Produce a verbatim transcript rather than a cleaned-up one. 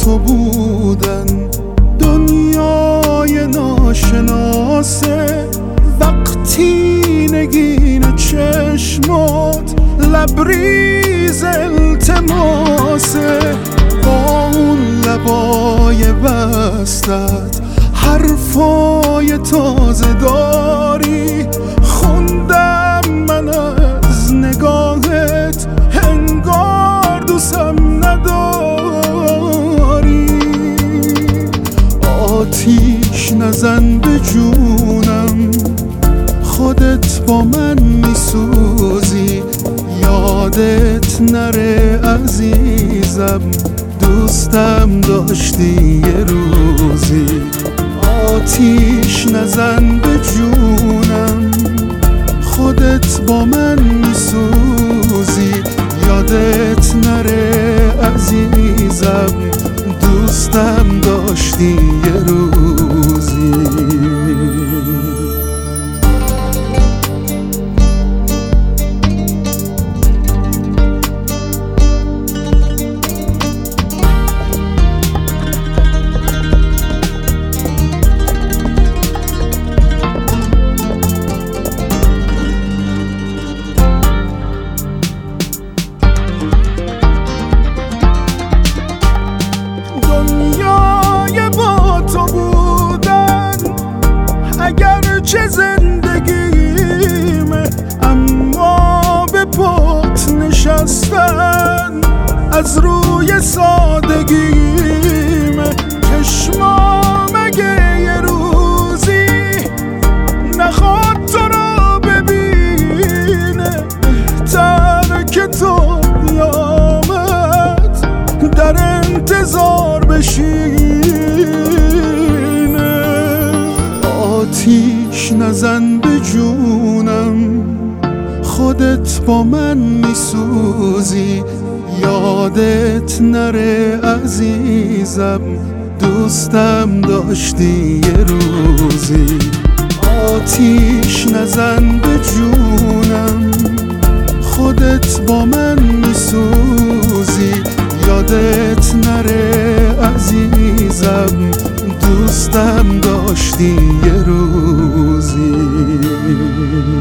تو بودن دنیای ناشناسه، وقتی نگین چشمات لبریز التماسه، با اون لبای بستت حرفای تازه داری، خوندم من از نگاهت انگار دوستم نداری. آتیش نزن به جونم، خودت با من میسوزی، یادت نره عزیزم دوستم داشتی یه روزی. آتیش نزن به جونم، خودت با من میسوزی، یادت نره عزیزم دوستم داشتی یه روزی. چه زندگیمه اما به پات نشستن، از روی سادگیمه چشمام اگه یه روزی نخواد تو رو ببینه، بهتر که تو قیامت در انتظار بشینه. آتیش نزن به جونم، خودت با من میسوزی، یادت نره عزیزم دوستم داشتی یه روزی. آتیش نزن به جونم، خودت با من میسوزی، یادت نره عزیزم دوستم داشتی یه روزی.